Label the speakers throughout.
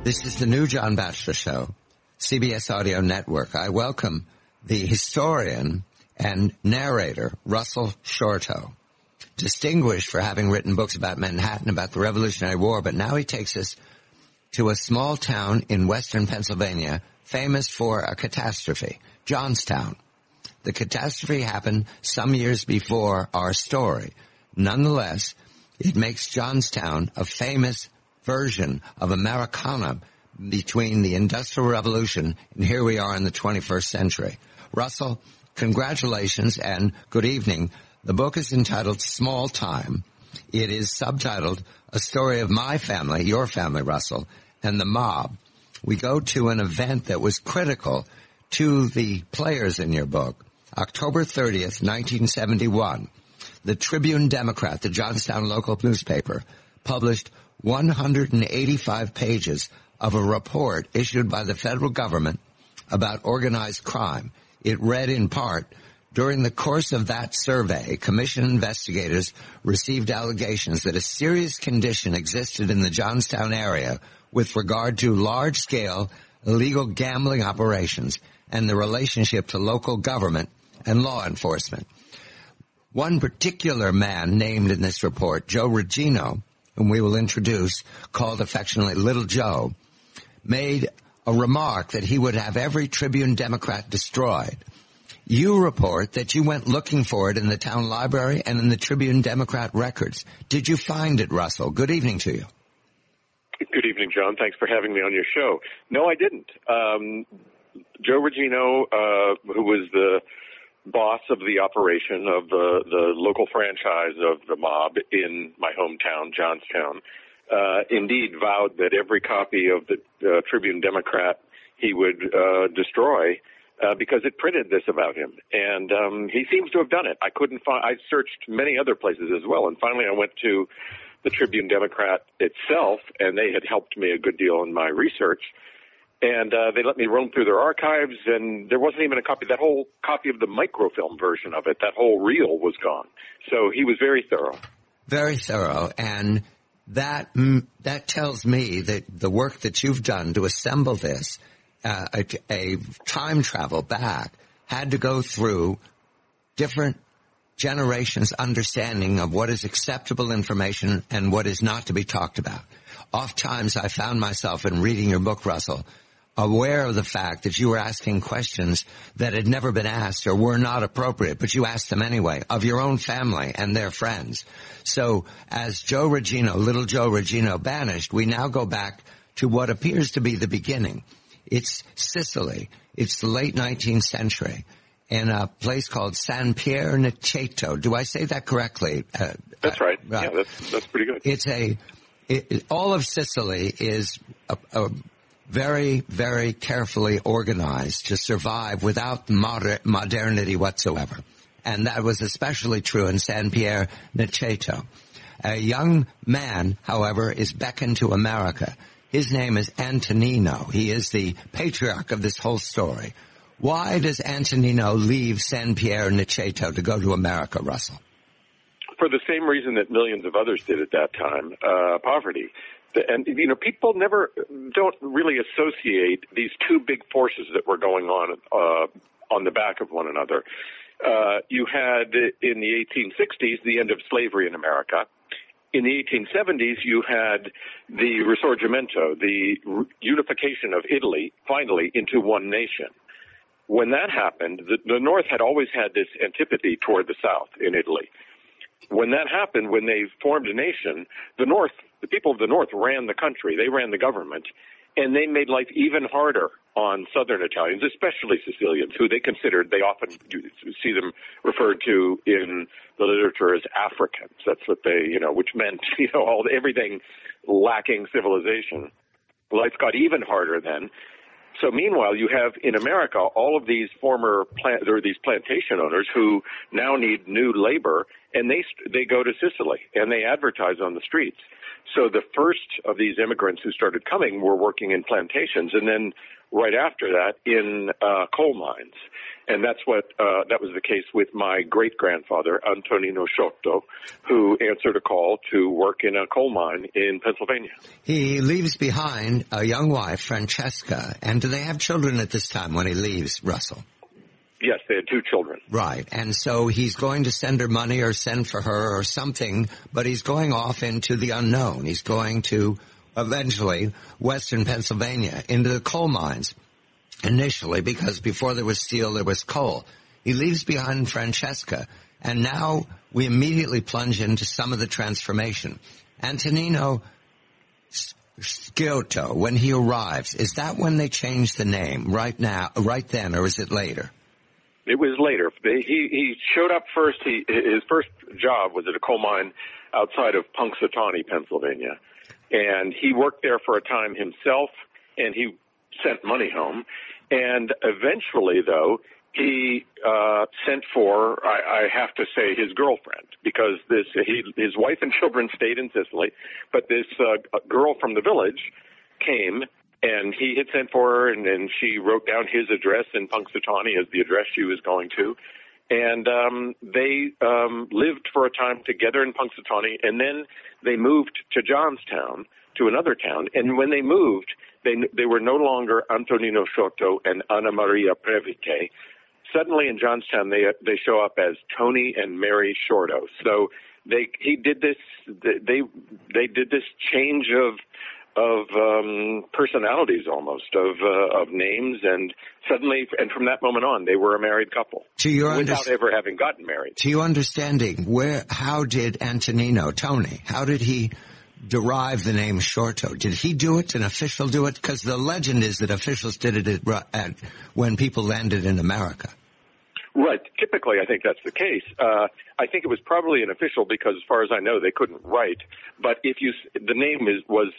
Speaker 1: This is the new John Batchelor Show, CBS Audio Network. I welcome the historian and narrator, Russell Shorto, distinguished for having written books about Manhattan, about the Revolutionary War, but now he takes us to a small town in western Pennsylvania, famous for a catastrophe, Johnstown. The catastrophe happened some years before our story. Nonetheless, it makes Johnstown a famous version of Americana between the Industrial Revolution and here we are in the 21st century. Russell, congratulations and good evening. The book is entitled Small Time. It is subtitled A Story of My Family, Your Family, Russell, and the Mob. We go to an event that was critical to the players in your book. October 30th, 1971, the Tribune Democrat, the Johnstown local newspaper, published 185 pages of a report issued by the federal government about organized crime. It read in part, during the course of that survey, commission investigators received allegations that a serious condition existed in the Johnstown area with regard to large-scale illegal gambling operations and the relationship to local government and law enforcement. One particular man named in this report, Joe Regino, whom we will introduce, called affectionately Little Joe, made a remark that he would have every Tribune Democrat destroyed. You report that you went looking for it in the town library and in the Tribune Democrat records. Did you find it, Russell? Good evening to you.
Speaker 2: Good evening, John. Thanks for having me on your show. No, I didn't. Joe Regino, who was the boss of the operation of the local franchise of the mob in my hometown, Johnstown, indeed vowed that every copy of the Tribune Democrat he would destroy because it printed this about him. And he seems to have done it. I couldn't find. I searched many other places as well, and finally I went to the Tribune Democrat itself, and they had helped me a good deal in my research. And they let me roam through their archives, and there wasn't even a copy. That whole copy of the microfilm version of it, that whole reel was gone. So he was very thorough.
Speaker 1: Very thorough, and that tells me that the work that you've done to assemble this, a time travel back, had to go through different generations' understanding of what is acceptable information and what is not to be talked about. Oftentimes I found myself in reading your book, Russell, aware of the fact that you were asking questions that had never been asked or were not appropriate, but you asked them anyway, of your own family and their friends. So as Joe Regino, Little Joe Regino, vanished, we now go back to what appears to be the beginning. It's Sicily. It's the late 19th century in a place called San Pier-Niceto. Do I say that correctly?
Speaker 2: That's right. Yeah, that's pretty good.
Speaker 1: All of Sicily is a very, very carefully organized to survive without modernity whatsoever. And that was especially true in San Pier-Niceto. A young man, however, is beckoned to America. His name is Antonino. He is the patriarch of this whole story. Why does Antonino leave San Pier-Niceto to go to America, Russell?
Speaker 2: For the same reason that millions of others did at that time, poverty. And, people don't really associate these two big forces that were going on the back of one another. You had, in the 1860s, the end of slavery in America. In the 1870s, you had the Risorgimento, the unification of Italy, finally, into one nation. When that happened, the North had always had this antipathy toward the South in Italy. When that happened, when they formed a nation, the people of the North ran the country, they ran the government, and they made life even harder on Southern Italians, especially Sicilians, who they considered, they often see them referred to in the literature as Africans. That's what they, which meant, everything lacking civilization. Life got even harder then. So meanwhile, you have in America all of these these plantation owners who now need new labor, and they go to Sicily and they advertise on the streets. So the first of these immigrants who started coming were working in plantations, and then right after that in coal mines. And that was the case with my great-grandfather, Antonino Sciotto, who answered a call to work in a coal mine in Pennsylvania.
Speaker 1: He leaves behind a young wife, Francesca. And do they have children at this time when he leaves, Russell?
Speaker 2: Yes, they had 2 children.
Speaker 1: Right. And so he's going to send her money or send for her or something, but he's going off into the unknown. He's going to eventually western Pennsylvania into the coal mines. Initially, because before there was steel, there was coal. He leaves behind Francesca, and now we immediately plunge into some of the transformation. Antonino Sciotto, when he arrives, is that when they change the name, right then, or is it later?
Speaker 2: It was later. He showed up first. His first job was at a coal mine outside of Punxsutawney, Pennsylvania, and he worked there for a time himself, and he sent money home. And eventually, though, he sent for, I have to say, his girlfriend, because his wife and children stayed in Sicily, but this girl from the village came, and he had sent for her, and she wrote down his address in Punxsutawney as the address she was going to. And they lived for a time together in Punxsutawney, and then they moved to Johnstown, to another town. And when they moved, they were no longer Antonino Sciotto and Anna Maria Previche. Suddenly in Johnstown, they show up as Tony and Mary Sciotto. So they did this change of personalities almost, of names, and suddenly, and from that moment on, they were a married couple without ever having gotten married.
Speaker 1: To your understanding, how did Tony, how did he derive the name Sciotto? Did he do it? An official do it? Because the legend is that officials did it when people landed in America.
Speaker 2: Right. Typically, I think that's the case. I think it was probably an official because, as far as I know, they couldn't write. But the name was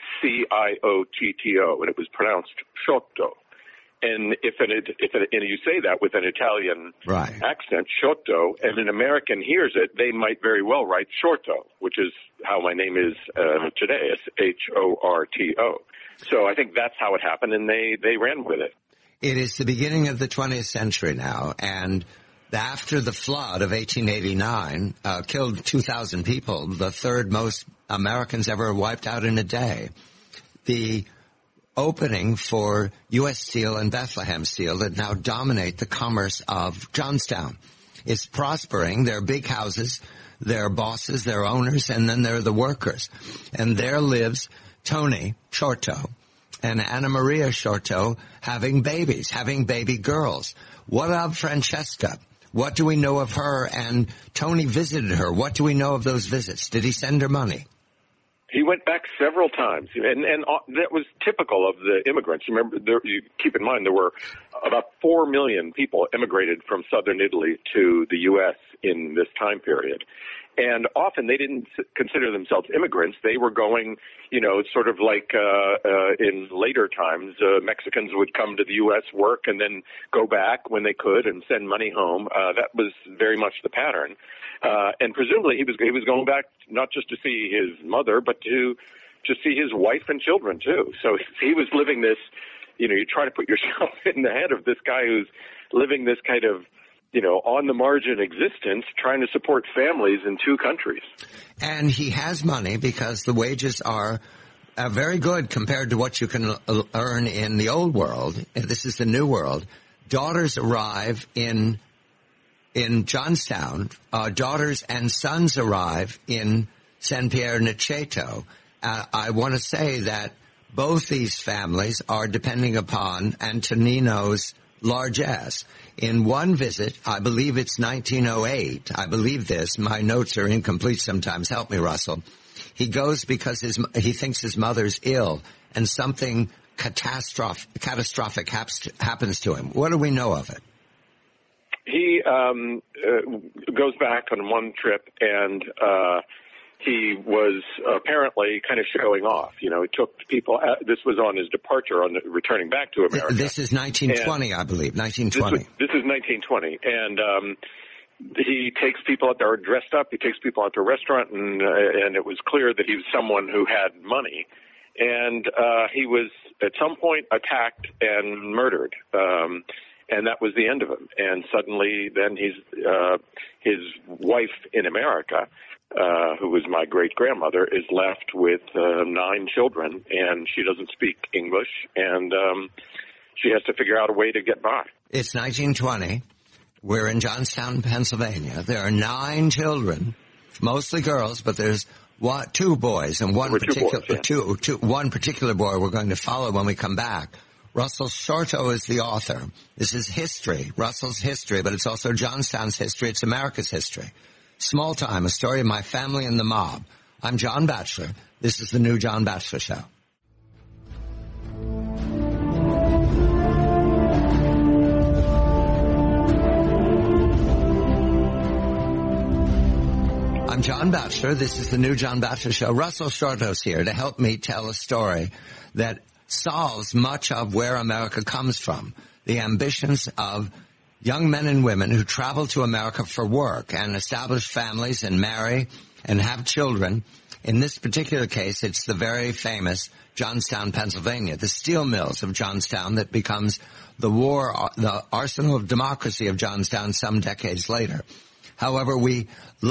Speaker 2: Sciotto, and it was pronounced Sciotto. And if you say that with an Italian accent, Sciotto, and an American hears it, they might very well write Shorto, which is how my name is today. It's Horto. So I think that's how it happened, and they ran with it.
Speaker 1: It is the beginning of the 20th century now, and after the flood of 1889 killed 2,000 people, the third most Americans ever wiped out in a day. The opening for U.S. Steel and Bethlehem Steel that now dominate the commerce of Johnstown is prospering. There are big houses, there are bosses, there are owners, and then there are the workers. And there lives Tony Sciotto and Anna Maria Sciotto having babies, having baby girls. What of Francesca? What do we know of her? And Tony visited her. What do we know of those visits? Did he send her money?
Speaker 2: He went back several times, and that was typical of the immigrants. Remember, you keep in mind there were about 4 million people immigrated from southern Italy to the U.S. in this time period. And often they didn't consider themselves immigrants. They were going, sort of like in later times, Mexicans would come to the U.S., work, and then go back when they could and send money home. That was very much the pattern. And presumably he was going back not just to see his mother, but to see his wife and children, too. So he was living this, you try to put yourself in the head of this guy who's living this kind of, on the margin existence, trying to support families in 2 countries.
Speaker 1: And he has money because the wages are very good compared to what you can earn in the old world. This is the new world. Daughters arrive in Johnstown. Daughters and sons arrive in San Pier-Niceto. I want to say that both these families are depending upon Antonino's largesse. In one visit, I believe it's 1908, I believe this, my notes are incomplete sometimes, help me, Russell. He goes because he thinks his mother's ill and something catastrophic happens to him. What do we know of it?
Speaker 2: He goes back on one trip, and he was apparently kind of showing off. He took people. This was on his departure, returning back to America.
Speaker 1: This is 1920, I believe. 1920.
Speaker 2: This is 1920, and he takes people out there dressed up. He takes people out to a restaurant, and it was clear that he was someone who had money. and he was at some point attacked and murdered. And that was the end of him. And suddenly, then his wife in America, who was my great-grandmother, is left with 9 children, and she doesn't speak English, and she has to figure out a way to get by.
Speaker 1: It's 1920. We're in Johnstown, Pennsylvania. There are 9 children, mostly girls, but there's 2 boys and one particular boy we're going to follow when we come back. Russell Shorto is the author. This is history, Russell's history, but it's also Johnstown's history. It's America's history. Small Time, a story of my family and the mob. I'm John Batchelor. This is the new John Batchelor Show. I'm John Batchelor. This is the new John Batchelor Show. Russell Shorto's here to help me tell a story that solves much of where America comes from. The ambitions of young men and women who travel to America for work and establish families and marry and have children. In this particular case, it's the very famous Johnstown, Pennsylvania, the steel mills of Johnstown that becomes the arsenal of democracy of Johnstown some decades later. However, we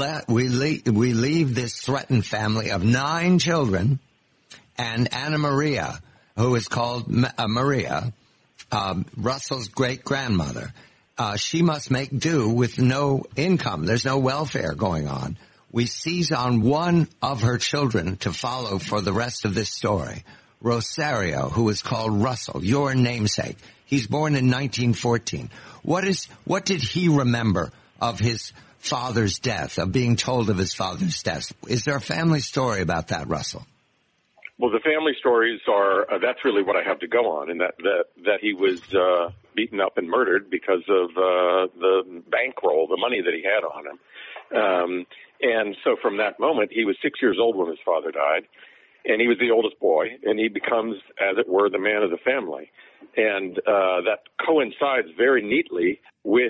Speaker 1: leave this threatened family of 9 children, and Anna Maria, who is called Maria, Russell's great-grandmother. She must make do with no income. There's no welfare going on. We seize on one of her children to follow for the rest of this story, Rosario, who is called Russell, your namesake. He's born in 1914. What did he remember of his father's death, of being told of his father's death? Is there a family story about that, Russell?
Speaker 2: Well, the family stories are, that's really what I have to go on, and that he was beaten up and murdered because of the bankroll, the money that he had on him. And so from that moment, he was 6 years old when his father died, and he was the oldest boy, and he becomes, as it were, the man of the family. And that coincides very neatly with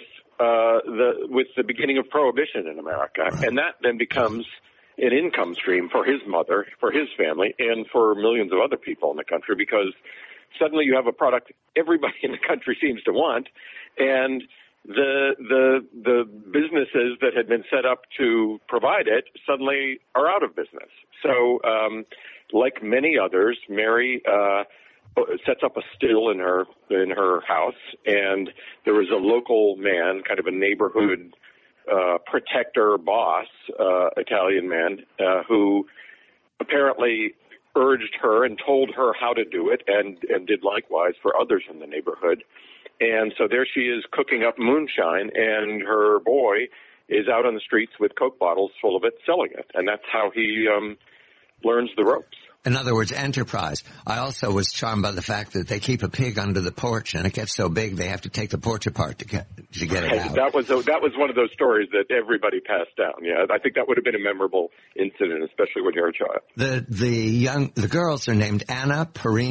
Speaker 2: the beginning of Prohibition in America, and that then becomes an income stream for his mother, for his family, and for millions of other people in the country, because suddenly you have a product everybody in the country seems to want, and the businesses that had been set up to provide it suddenly are out of business. So, like many others, Mary sets up a still in her house, and there was a local man, kind of a neighborhood protector boss, Italian man, who apparently urged her and told her how to do it, and did likewise for others in the neighborhood. And so there she is cooking up moonshine, and her boy is out on the streets with Coke bottles full of it, selling it. And that's how he learns the ropes.
Speaker 1: In other words, enterprise. I also was charmed by the fact that they keep a pig under the porch, and it gets so big they have to take the porch apart to get it out.
Speaker 2: That was one of those stories that everybody passed down. Yeah, I think that would have been a memorable incident, especially when you're a child.
Speaker 1: The girls are named Anna,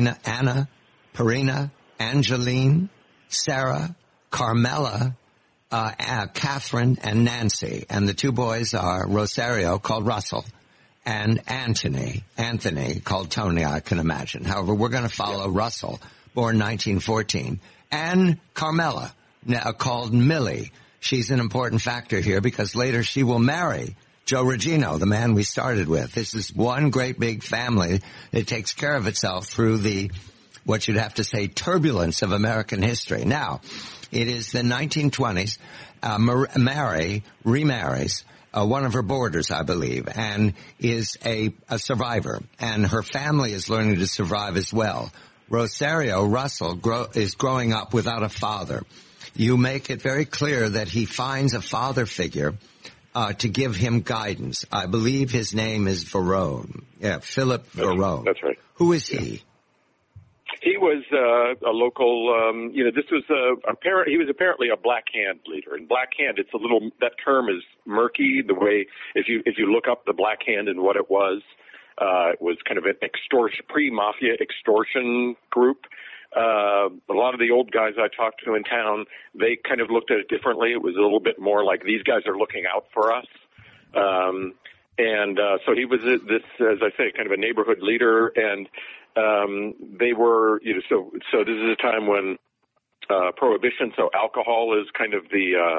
Speaker 1: Perina, Angeline, Sarah, Carmela, Catherine, and Nancy, and the 2 boys are Rosario, called Russell, and Anthony, called Tony, I can imagine. However, we're going to follow Russell, born 1914, and Carmela, called Millie. She's an important factor here because later she will marry Joe Regino, the man we started with. This is one great big family that takes care of itself through what you'd have to say, turbulence of American history. Now, it is the 1920s. Mary remarries one of her boarders, I believe, and is a survivor. And her family is learning to survive as well. Rosario Russell is growing up without a father. You make it very clear that he finds a father figure to give him guidance. I believe his name is Verone. Yeah, Philip Verone.
Speaker 2: That's right.
Speaker 1: Who is he?
Speaker 2: He was a local, this was he was apparently a Black Hand leader. And Black Hand, that term is murky. The way, if you look up the Black Hand and what it was kind of an pre-mafia extortion group. A lot of the old guys I talked to in town, they kind of looked at it differently. It was a little bit more like, these guys are looking out for us. So he was this, as I say, kind of a neighborhood leader, and they were, so this is a time when prohibition, so alcohol is kind of the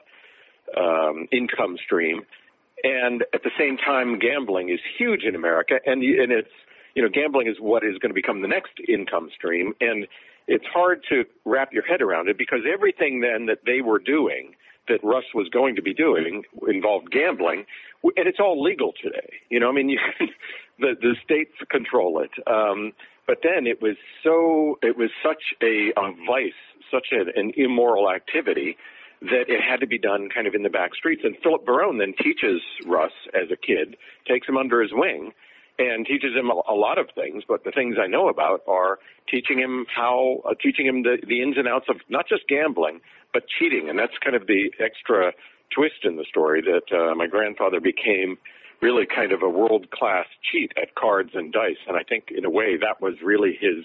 Speaker 2: income stream, and at the same time, gambling is huge in America, and it's, gambling is what is going to become the next income stream, and it's hard to wrap your head around it because everything then that they were doing, that Russ was going to be doing, involved gambling, and it's all legal today. The states control it. But then it was such a vice, such an immoral activity that it had to be done kind of in the back streets. And Philip Barone then teaches Russ as a kid, takes him under his wing, and teaches him a lot of things. But the things I know about are teaching him the ins and outs of not just gambling, but cheating. And that's kind of the extra twist in the story, that my grandfather became really kind of a world-class cheat at cards and dice. And I think, in a way, that was really his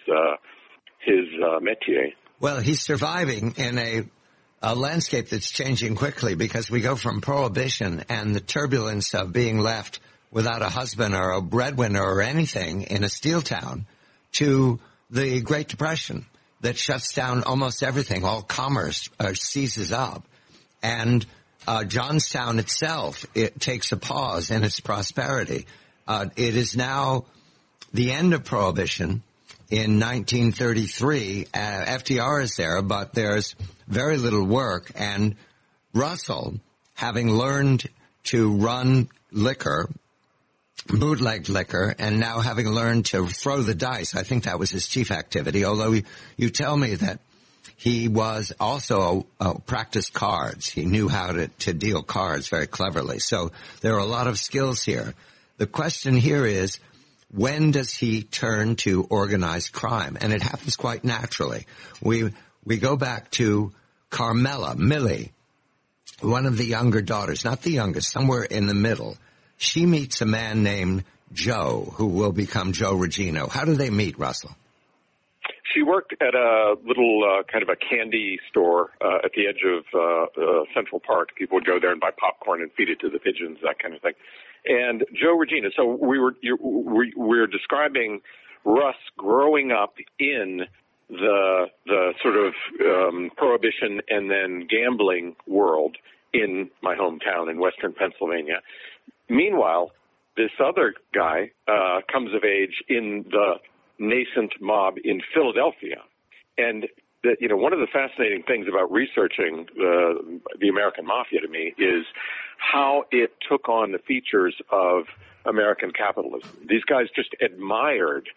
Speaker 2: métier.
Speaker 1: Well, he's surviving in a landscape that's changing quickly, because we go from prohibition and the turbulence of being left without a husband or a breadwinner or anything in a steel town to the Great Depression that shuts down almost everything. All commerce seizes up. And Johnstown itself, it takes a pause in its prosperity. It is now the end of Prohibition in 1933. FDR is there, but there's very little work. And Russell, having learned to run liquor, bootleg liquor, and now having learned to throw the dice, I think that was his chief activity, although you tell me that he was also practiced cards. He knew how to deal cards very cleverly. So there are a lot of skills here. The question here is, when does he turn to organized crime? And it happens quite naturally. We go back to Carmela, Millie, one of the younger daughters, not the youngest, somewhere in the middle. She meets a man named Joe, who will become Joe Regino. How do they meet, Russell?
Speaker 2: She worked at a little kind of a candy store at the edge of Central Park. People would go there and buy popcorn and feed it to the pigeons, that kind of thing. And Joe Regino. So we're describing Russ growing up in the sort of prohibition and then gambling world in my hometown in Western Pennsylvania. Meanwhile, this other guy comes of age in the nascent mob in Philadelphia. And one of the fascinating things about researching the American Mafia to me is how it took on the features of American capitalism. These guys just admired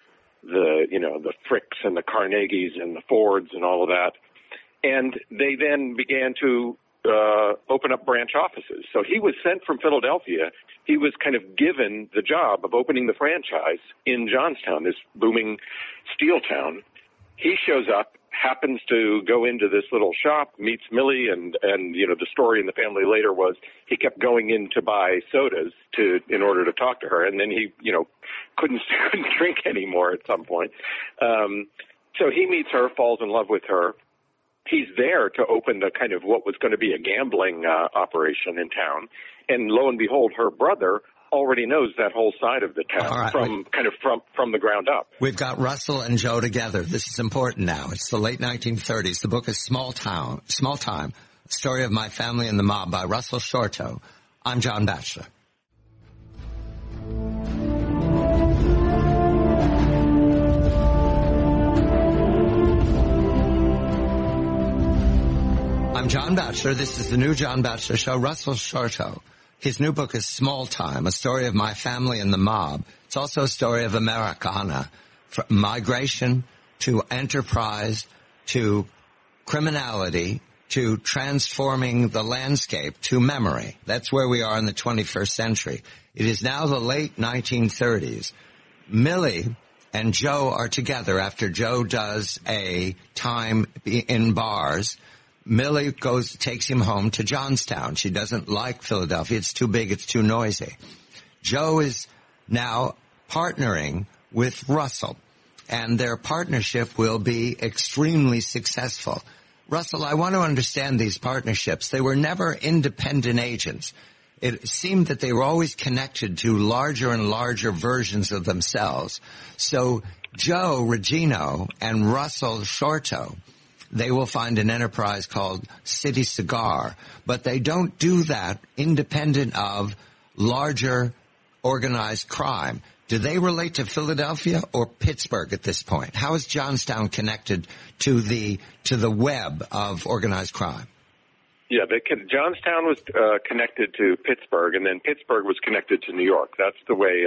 Speaker 2: the Fricks and the Carnegies and the Fords and all of that. And they then began to open up branch offices. So he was sent from Philadelphia. He was kind of given the job of opening the franchise in Johnstown, this booming steel town. He shows up, happens to go into this little shop, meets Millie, and the story in the family later was he kept going in to buy sodas in order to talk to her, and then he couldn't drink anymore at some point. So he meets her, falls in love with her. He's there to open the kind of what was going to be a gambling operation in town, and lo and behold, her brother already knows that whole side of the town from the ground up.
Speaker 1: We've got Russell and Joe together. This is important now. It's the late 1930s. The book is Small Time, A Story of My Family and the Mob by Russell Shorto. I'm John Batchelor. I'm John Batchelor. This is the new John Batchelor Show. Russell Shorto. His new book is Small Time, A Story of My Family and the Mob. It's also a story of Americana, from migration to enterprise to criminality to transforming the landscape to memory. That's where we are in the 21st century. It is now the late 1930s. Millie and Joe are together after Joe does a time in bars. Millie takes him home to Johnstown. She doesn't like Philadelphia. It's too big. It's too noisy. Joe is now partnering with Russell, and their partnership will be extremely successful. Russell, I want to understand these partnerships. They were never independent agents. It seemed that they were always connected to larger and larger versions of themselves. So Joe Regino and Russell Shorto, they will find an enterprise called City Cigar, but they don't do that independent of larger organized crime. Do they relate to Philadelphia or Pittsburgh at this point? How is Johnstown connected to the web of organized crime?
Speaker 2: Yeah, Johnstown was connected to Pittsburgh, and then Pittsburgh was connected to New York. That's the way.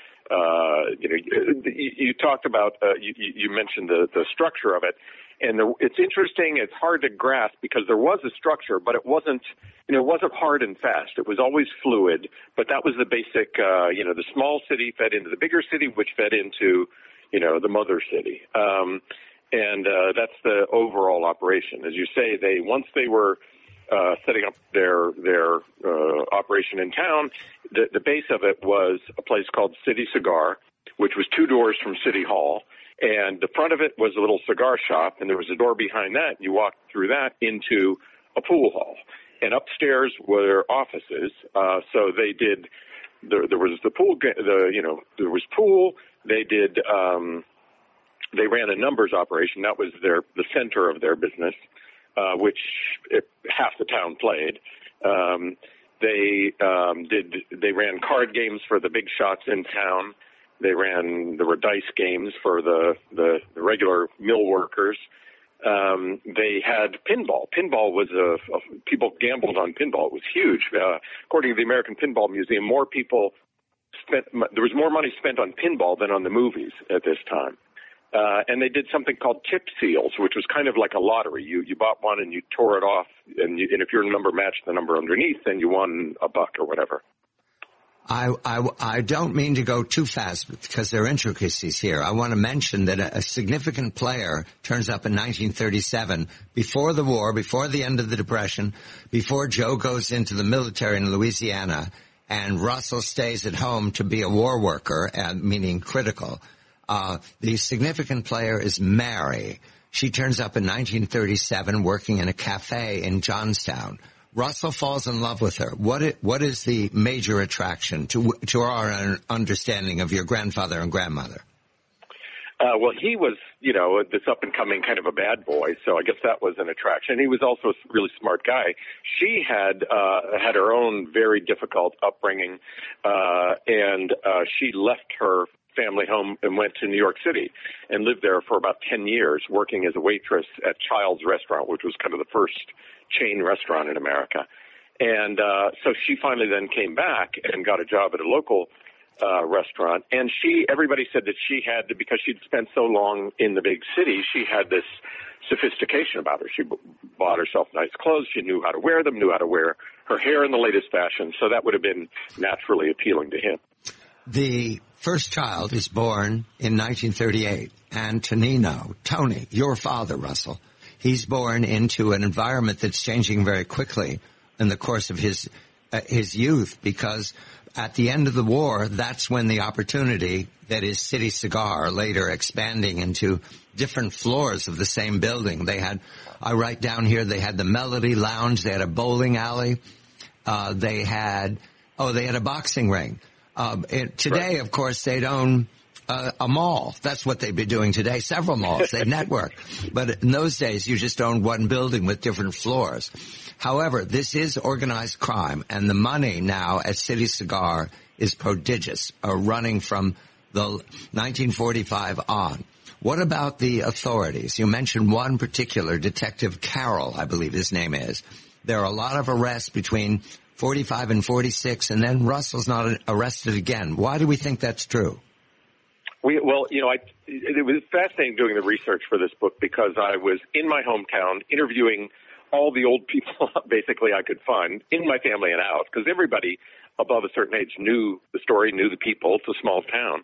Speaker 2: You talked about. You mentioned the structure of it, and it's interesting. It's hard to grasp because there was a structure, but it wasn't. It wasn't hard and fast. It was always fluid. But that was the basic. The small city fed into the bigger city, which fed into, the mother city. And that's the overall operation. As you say, once they were setting up their operation in town, the base of it was a place called City Cigar, which was 2 doors from City Hall. And the front of it was a little cigar shop, and there was a door behind that. You walked through that into a pool hall. And upstairs were offices. So they did. There was the pool. There was pool. They did. They ran a numbers operation. That was the center of their business, which half the town played. They ran card games for the big shots in town. There were dice games for the regular mill workers. They had pinball. Pinball was people gambled on pinball. It was huge. According to the American Pinball Museum, there was more money spent on pinball than on the movies at this time. And they did something called tip seals, which was kind of like a lottery. You bought one and you tore it off, and if your number matched the number underneath, then you won $1 or whatever.
Speaker 1: I don't mean to go too fast because there are intricacies here. I want to mention that a significant player turns up in 1937, before the war, before the end of the Depression, before Joe goes into the military in Louisiana, and Russell stays at home to be a war worker, meaning critical. The significant player is Mary. She turns up in 1937 working in a cafe in Johnstown. Russell falls in love with her. What is the major attraction to our understanding of your grandfather and grandmother?
Speaker 2: Well, he was, this up-and-coming kind of a bad boy, so I guess that was an attraction. He was also a really smart guy. She had her own very difficult upbringing, and she left her family home and went to New York City and lived there for about 10 years, working as a waitress at Child's Restaurant, which was kind of the first chain restaurant in America. And so she finally then came back and got a job at a local restaurant. And everybody said that she had to, because she'd spent so long in the big city, she had this sophistication about her. She bought herself nice clothes. She knew how to wear them, knew how to wear her hair in the latest fashion. So that would have been naturally appealing to him.
Speaker 1: The first child is born in 1938, Antonino, Tony, your father, Russell. He's born into an environment that's changing very quickly in the course of his youth, because at the end of the war, that's when the opportunity that is City Cigar, later expanding into different floors of the same building. I write down here, they had the Melody Lounge, they had a bowling alley, they had a boxing ring. Today, of course, they'd own a mall. That's what they'd be doing today. Several malls. They network. But in those days, you just owned one building with different floors. However, this is organized crime, and the money now at City Cigar is prodigious, running from the 1945 on. What about the authorities? You mentioned one particular, Detective Carroll, I believe his name is. There are a lot of arrests between 45 and 46, and then Russell's not arrested again. Why do we think that's true?
Speaker 2: It was fascinating doing the research for this book because I was in my hometown interviewing all the old people basically I could find in my family and out, because everybody above a certain age knew the story, knew the people. It's a small town.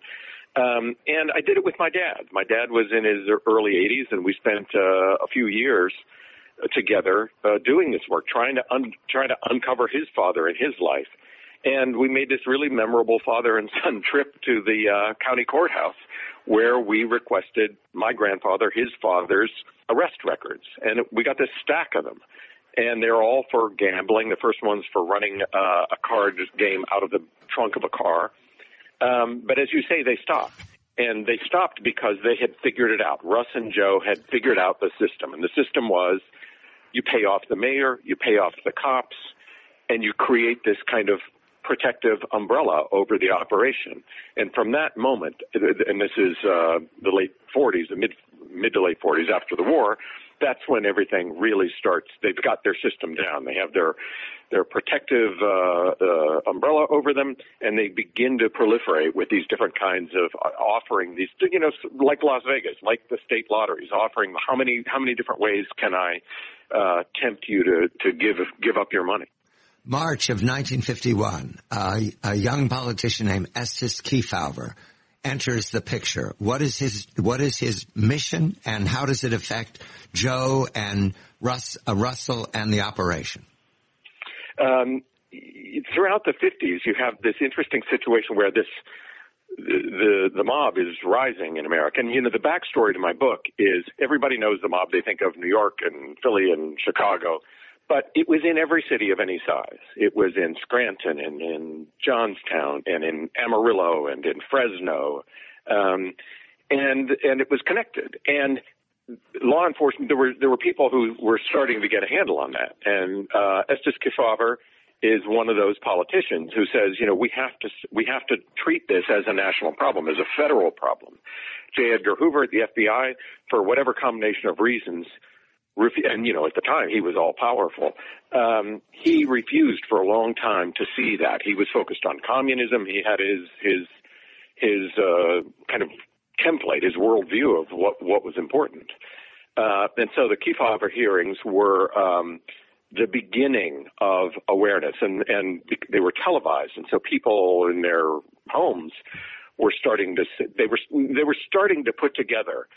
Speaker 2: And I did it with my dad. My dad was in his early 80s, and we spent a few years together doing this work, trying to uncover his father and his life. And we made this really memorable father and son trip to the county courthouse, where we requested my grandfather, his father's arrest records. And we got this stack of them. And they're all for gambling. The first one's for running a card game out of the trunk of a car. But as you say, they stopped. And they stopped because they had figured it out. Russ and Joe had figured out the system. And the system was you pay off the mayor, you pay off the cops, and you create this kind of protective umbrella over the operation. And from that moment, and this is the late 40s, the mid to late 40s after the war, that's when everything really starts. They've got their system down. They have their protective umbrella over them, and they begin to proliferate with these different kinds of offering these, like Las Vegas, like the state lotteries, offering how many different ways can I tempt you to give up your money.
Speaker 1: March of 1951, a young politician named Estes Kefauver enters the picture. What is his mission, and how does it affect Joe and Russell and the operation?
Speaker 2: Throughout the 50s, you have this interesting situation where the mob is rising in America. And, the backstory to my book is everybody knows the mob. They think of New York and Philly and Chicago. But it was in every city of any size. It was in Scranton and in Johnstown and in Amarillo and in Fresno. And it was connected. And law enforcement, there were people who were starting to get a handle on that. And Estes Kefauver is one of those politicians who says, we have to treat this as a national problem, as a federal problem. J. Edgar Hoover at the FBI, for whatever combination of reasons, and, at the time he was all powerful, he refused for a long time to see that. He was focused on communism. He had his kind of template, his worldview of what was important. And so the Kefauver hearings were the beginning of awareness, and they were televised. And so people in their homes were starting to put together,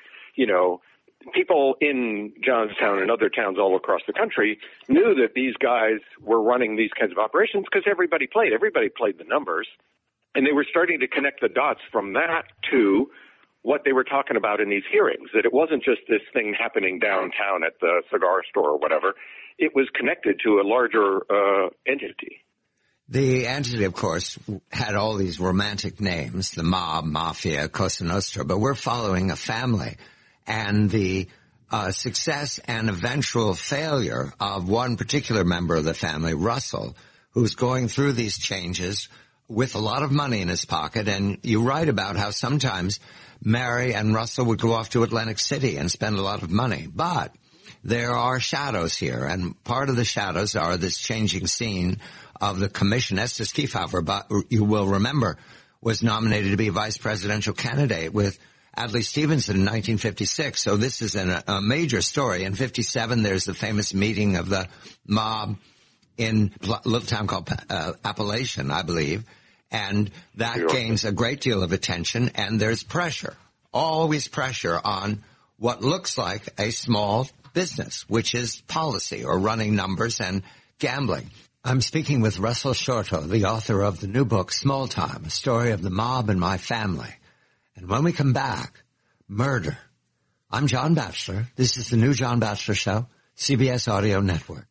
Speaker 2: people in Johnstown and other towns all across the country knew that these guys were running these kinds of operations because everybody played the numbers, and they were starting to connect the dots from that to what they were talking about in these hearings, that it wasn't just this thing happening downtown at the cigar store or whatever. It was connected to a larger entity.
Speaker 1: The entity, of course, had all these romantic names, the mob, mafia, Cosa Nostra, but we're following a family. And the success and eventual failure of one particular member of the family, Russell, who's going through these changes with a lot of money in his pocket. And you write about how sometimes Mary and Russell would go off to Atlantic City and spend a lot of money. But there are shadows here, and part of the shadows are this changing scene of the commission. Estes Kefauver, but you will remember, was nominated to be vice presidential candidate with Adlai Stevenson in 1956. So this is a major story. In 57, there's the famous meeting of the mob in a little town called Appalachian, I believe. And that gains a great deal of attention. And there's pressure, always pressure on what looks like a small business, which is policy or running numbers and gambling. I'm speaking with Russell Shorto, the author of the new book, Small Time, A Story of the Mob and My Family. And when we come back, murder. I'm John Batchelor. This is the new John Batchelor Show, CBS Audio Network.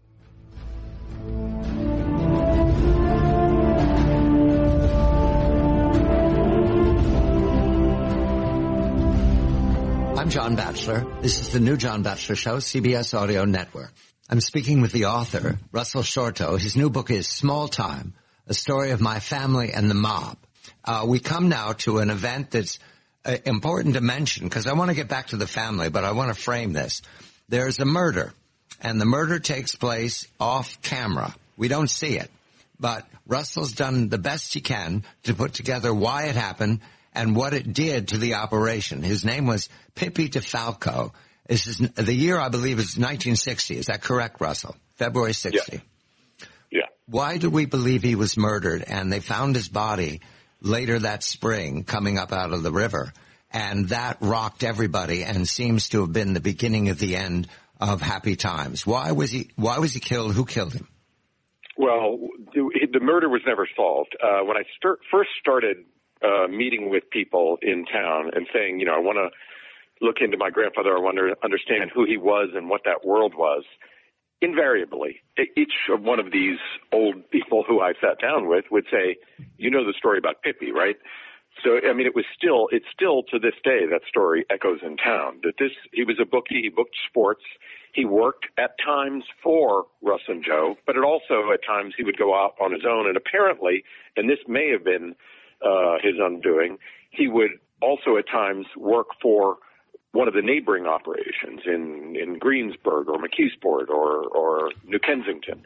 Speaker 1: I'm John Batchelor. This is the new John Batchelor Show, CBS Audio Network. I'm speaking with the author, Russell Shorto. His new book is Small Time, A Story of My Family and the Mob. We come now to an event that's important to mention because I want to get back to the family, but I want to frame this. There's a murder, and the murder takes place off camera. We don't see it, but Russell's done the best he can to put together why it happened and what it did to the operation. His name was Pippi DeFalco. The year, I believe, is 1960. Is that correct, Russell? February 60.
Speaker 2: Yeah.
Speaker 1: Why do we believe he was murdered? And they found his body later that spring coming up out of the river. And that rocked everybody and seems to have been the beginning of the end of happy times. Why was he killed? Who killed him?
Speaker 2: Well, the murder was never solved. When I first started meeting with people in town and saying, I want to look into my grandfather, I want to understand who he was and what that world was, invariably, each one of these old people who I sat down with would say, you know the story about Pippi, right? So, I mean, it's still to this day, that story echoes in town, that he was a bookie, he booked sports, he worked at times for Russ and Joe, but also at times he would go out on his own, and apparently, and this may have been his undoing, he would also at times work for one of the neighboring operations in Greensburg or McKeesport or New Kensington.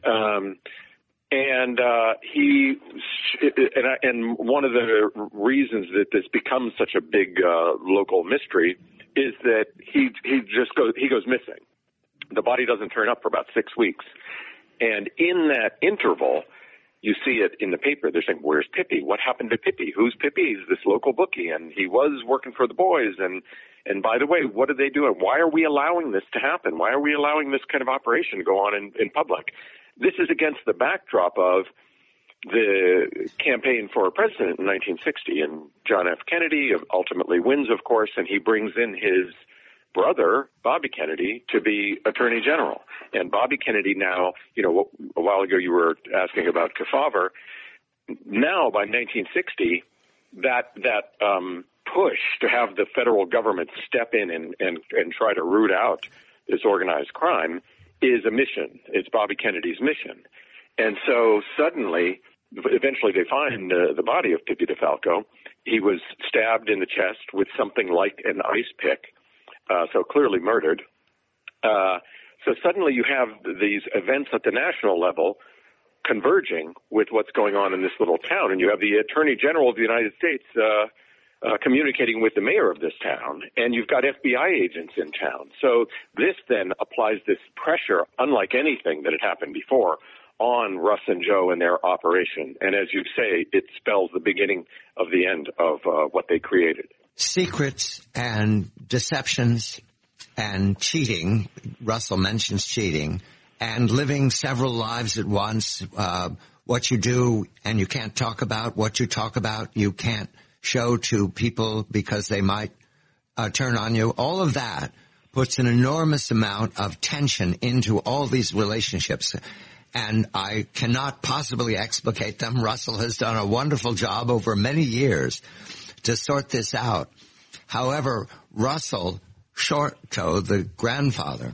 Speaker 2: And one of the reasons that this becomes such a big local mystery is that he goes missing. The body doesn't turn up for about 6 weeks, and in that interval, you see it in the paper. They're saying, "Where's Pippi? What happened to Pippi? Who's Pippi? He's this local bookie, and he was working for the boys. And by the way, what are they doing? Why are we allowing this to happen? Why are we allowing this kind of operation to go on in public?" This is against the backdrop of the campaign for president in 1960, and John F. Kennedy ultimately wins, of course, and he brings in his brother, Bobby Kennedy, to be Attorney General. And Bobby Kennedy now, a while ago you were asking about Kefauver. Now, by 1960, that push to have the federal government step in and try to root out this organized crime is a mission. It's Bobby Kennedy's mission. And so suddenly, eventually they find the body of Pippi DeFalco. He was stabbed in the chest with something like an ice pick, so clearly murdered. So suddenly you have these events at the national level converging with what's going on in this little town, and you have the Attorney General of the United States communicating with the mayor of this town, and you've got FBI agents in town. So this then applies this pressure, unlike anything that had happened before, on Russ and Joe and their operation. And as you say, it spells the beginning of the end of what they created.
Speaker 1: Secrets and deceptions and cheating, Russell mentions cheating, and living several lives at once, what you do and you can't talk about, what you talk about you can't show to people because they might turn on you. All of that puts an enormous amount of tension into all these relationships. And I cannot possibly explicate them. Russell has done a wonderful job over many years to sort this out. However, Russell Shorto, the grandfather,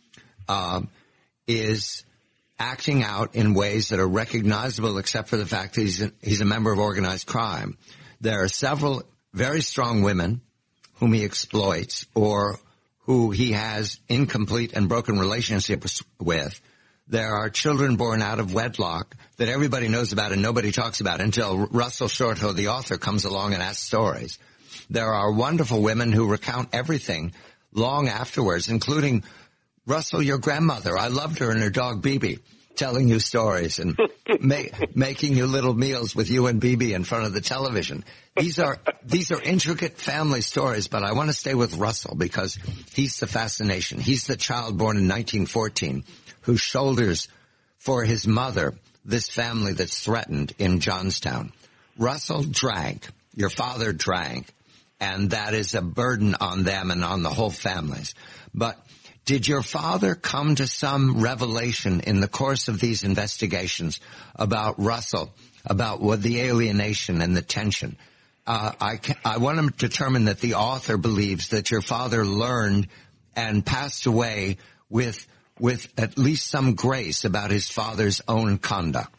Speaker 1: is acting out in ways that are recognizable except for the fact that he's a member of organized crime. There are several very strong women whom he exploits or who he has incomplete and broken relationships with. There are children born out of wedlock that everybody knows about and nobody talks about until Russell Shorto, the author, comes along and asks stories. There are wonderful women who recount everything long afterwards, including Russell, your grandmother. I loved her and her dog, Bibi, telling you stories and making you little meals with you and Bibi in front of the television. These are intricate family stories, but I want to stay with Russell because he's the fascination. He's the child born in 1914 who shoulders for his mother this family that's threatened in Johnstown. Russell drank. Your father drank. And that is a burden on them and on the whole families. But did your father come to some revelation in the course of these investigations about Russell, about what the alienation and the tension? I want to determine that the author believes that your father learned and passed away with at least some grace about his father's own conduct.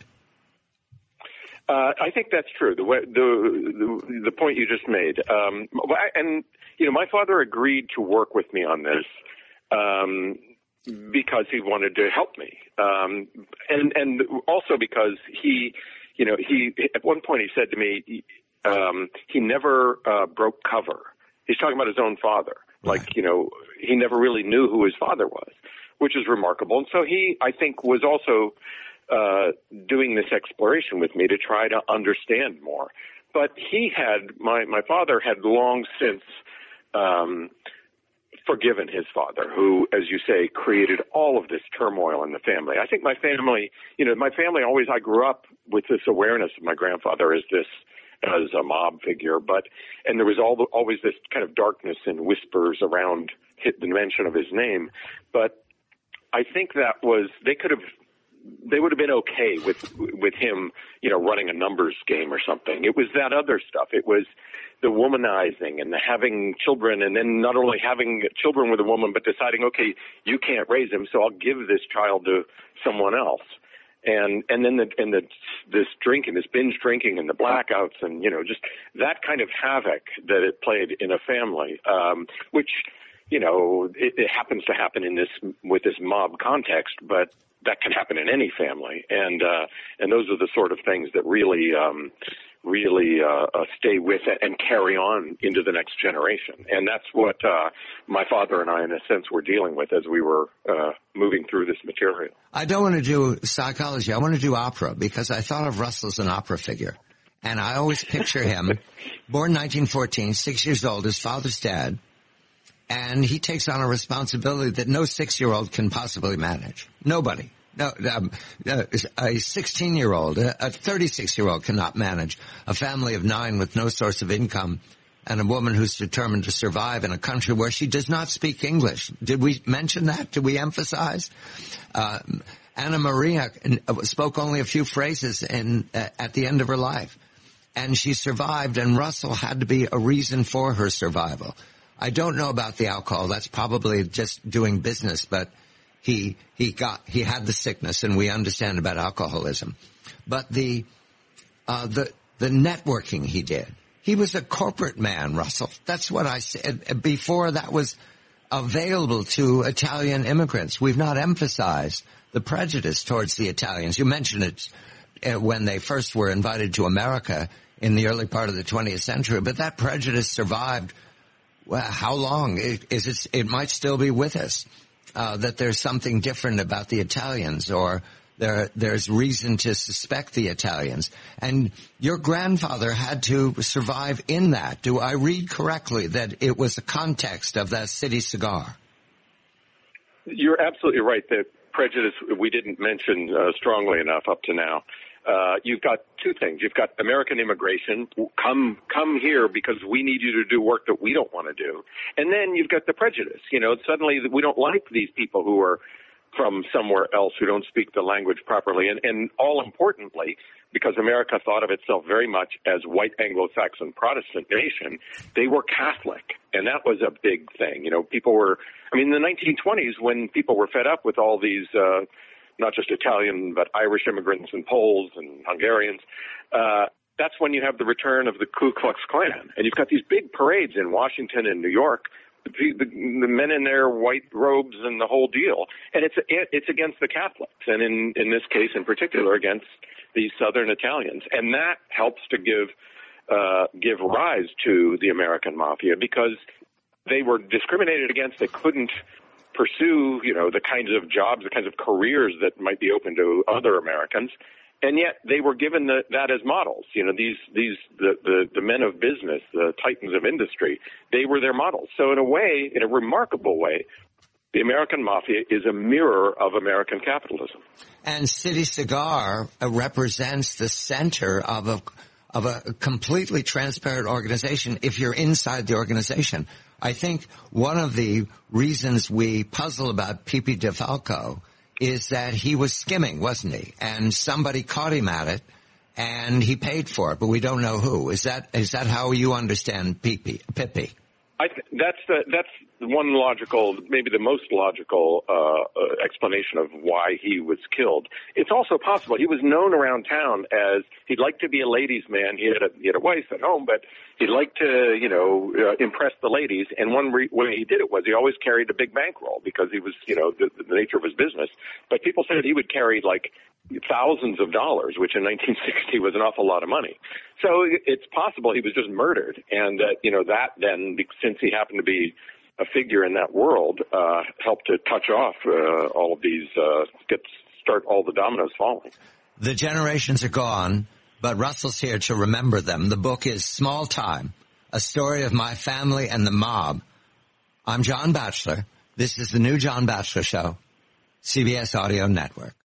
Speaker 2: I think that's true. The point you just made, and my father agreed to work with me on this because he wanted to help me, and also because he at one point he said to me, he never broke cover. He's talking about his own father,
Speaker 1: Right.
Speaker 2: He never really knew who his father was, which is remarkable. And so he, I think, was also doing this exploration with me to try to understand more. But he had, my father had long since forgiven his father, who, as you say, created all of this turmoil in the family. I think my family always, I grew up with this awareness of my grandfather as a mob figure, and there was always this kind of darkness and whispers around the mention of his name. But I think they could have they would have been okay with him, running a numbers game or something. It was that other stuff. It was the womanizing and the having children, and then not only having children with a woman, but deciding, okay, you can't raise him, so I'll give this child to someone else. And then this drinking, this binge drinking, and the blackouts, and just that kind of havoc that it played in a family, which it happens to happen with this mob context, but that can happen in any family, and those are the sort of things that really stay with it and carry on into the next generation. And that's what my father and I, in a sense, were dealing with as we were moving through this material.
Speaker 1: I don't want to do psychology. I want to do opera, because I thought of Russell as an opera figure. And I always picture him, born 1914, 6 years old, his father's dead, and he takes on a responsibility that no 6-year-old can possibly manage. Nobody. No, a 16-year-old, a 36-year-old cannot manage a family of 9 with no source of income, and a woman who's determined to survive in a country where she does not speak English. Did we mention that? Did we emphasize? Anna Maria spoke only a few phrases at the end of her life, and she survived, and Russell had to be a reason for her survival. I don't know about the alcohol. That's probably just doing business, but he had the sickness, and we understand about alcoholism. But the networking he did. He was a corporate man, Russell. That's what I said before that was available to Italian immigrants. We've not emphasized the prejudice towards the Italians. You mentioned it when they first were invited to America in the early part of the 20th century, but that prejudice survived. Well, how long? It might still be with us. That there's something different about the Italians, or there's reason to suspect the Italians. And your grandfather had to survive in that. Do I read correctly that it was a context of that city cigar?
Speaker 2: You're absolutely right that prejudice we didn't mention strongly enough up to now. You've got two things. You've got American immigration. Come here because we need you to do work that we don't want to do. And then you've got the prejudice. Suddenly we don't like these people who are from somewhere else who don't speak the language properly. And all importantly, because America thought of itself very much as white Anglo-Saxon Protestant nation, they were Catholic. And that was a big thing. People were, in the 1920s, when people were fed up with all these, not just Italian, but Irish immigrants and Poles and Hungarians, that's when you have the return of the Ku Klux Klan. And you've got these big parades in Washington and New York, the men in their white robes and the whole deal. And it's against the Catholics, and in this case in particular against the Southern Italians. And that helps to give rise to the American Mafia, because they were discriminated against. They couldn't pursue, the kinds of jobs, the kinds of careers that might be open to other Americans, and yet they were given that as models. The men of business, the titans of industry, they were their models. So in a way, in a remarkable way, the American Mafia is a mirror of American capitalism.
Speaker 1: And City Cigar represents the center of a completely transparent organization if you're inside the organization. I think one of the reasons we puzzle about Pepe DeFalco is that he was skimming, wasn't he? And somebody caught him at it, and he paid for it, but we don't know who. Is that how you understand Pepe?
Speaker 2: That's one logical, maybe the most logical explanation of why he was killed. It's also possible he was known around town as he'd like to be a ladies' man. He had a wife at home, but he'd like to impress the ladies. And one way he did it was he always carried a big bankroll because he was the nature of his business. But people said he would carry like thousands of dollars, which in 1960 was an awful lot of money. So it's possible he was just murdered, and that then, since he happened to be a figure in that world, helped to touch off all of these, start all the dominoes falling.
Speaker 1: The generations are gone, but Russell's here to remember them. The book is Small Time, A Story of My Family and the Mob. I'm John Batchelor. This is the new John Batchelor Show, CBS Audio Network.